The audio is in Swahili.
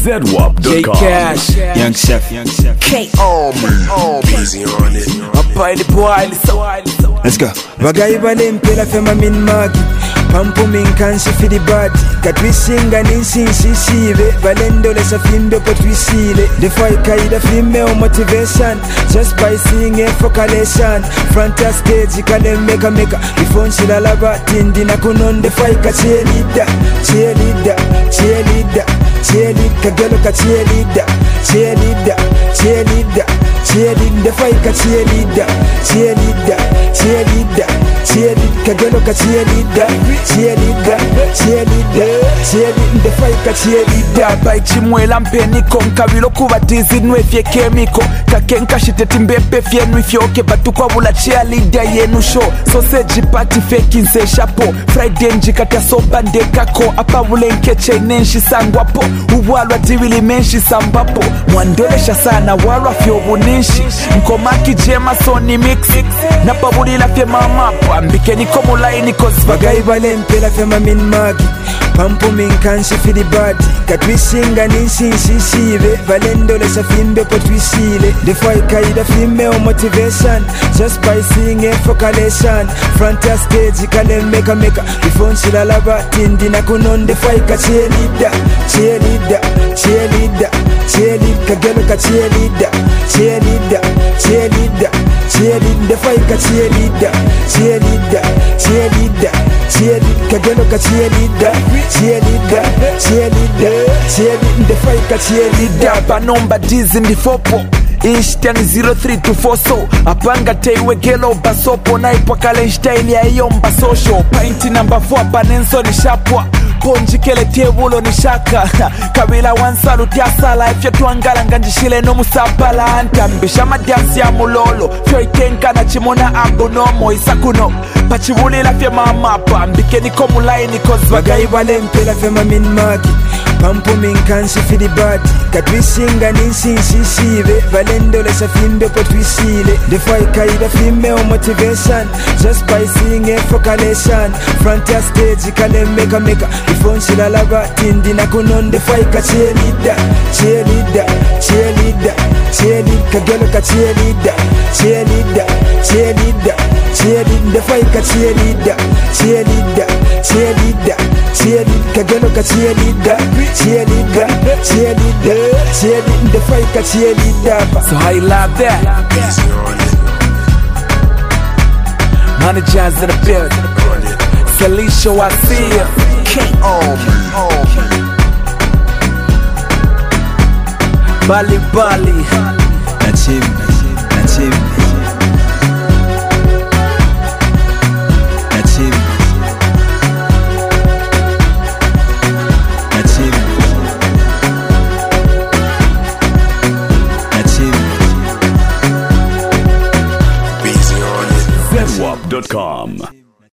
ZWAP.com. Cash, Young Chef, Easy on it. up by the boy, let's go. Bagai balempela fema min magi Pampu min kansi for the body Katwisinga ninsinsi sive Valendo lesa fimbe potwisile Defy kaida fime o motivation Just by seeing a focalation Front of stage kale meka Before nshila laba tindi na kunon Defy ka cheerleader Kagelo ka cheerleader Defy ka cheerleader Kagelo ka cheerleader Defy ka cheerleader by chimwela mpeni konkabilo kuba tizi nwefye kemiko kakenka shiteti mbepe fye nwifyoke batukwa bula cheerleader yenu show sausage party fake nse shapo Friday njikata soba ndekako apa bule nkeche nenshi sangwapo ubwalwa tiwili menshi sambapo mwandolesha sana walwa fyo buninshi mkomaki jema soni mix napabulila fye mamapo ambike niko mulaini cause Bagai balempela fema min magi Pampu min kansi for the body Katwisinga ninsinsi sive Valendo lesa fimbe potwisile Defy kaida fime o motivation Just by seeing a focalation Front of stage kale meka Before nshila laba tindi na kunon Defy ka cheerleader Kagelo ka cheerleader Defy ka cheerleader Kagelo ka cheerleader Defy ka cheerleader banomba dizi ndifopo Inshtani 0324 so apanga teiwe gelo basopo na ipakale Einstein ya yomba social painti number 4 panenso ni shapwa ponjikele tebulo ni shaka kabila wansalu tiasala ifyo tuangala nganjishile no musapala antambisha madansi ya mulolo fyo ikenka na chimona agonomo isakuno pachibulila fye mamapa mbike niko mulaini cause Bagai balempela fema min magi Pampu min kansi for the body Katwisinga ninsinsi sive Valendo lesa fimbe potwisile Defy kaida fime o motivation Just by seeing a focalation Front of stage kale meka Before nshila laba tindi na kunon Defy ka cheerleader Kagelo ka cheerleader Defy ka cheerleader Kagelo ka cheerleader Defy ka cheerleader so how you love that Easy on it. managers in the building Salisha Wasia Bali Nachim. Easy on it. ZWAP.com.